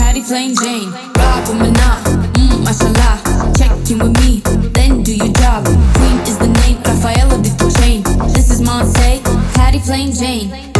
Patty plain Jane. Rock with my knob, mashallah. Check in with me, then do your job. Queen is the name, Rafaela did the chain. This is Monse, Patty plain Jane.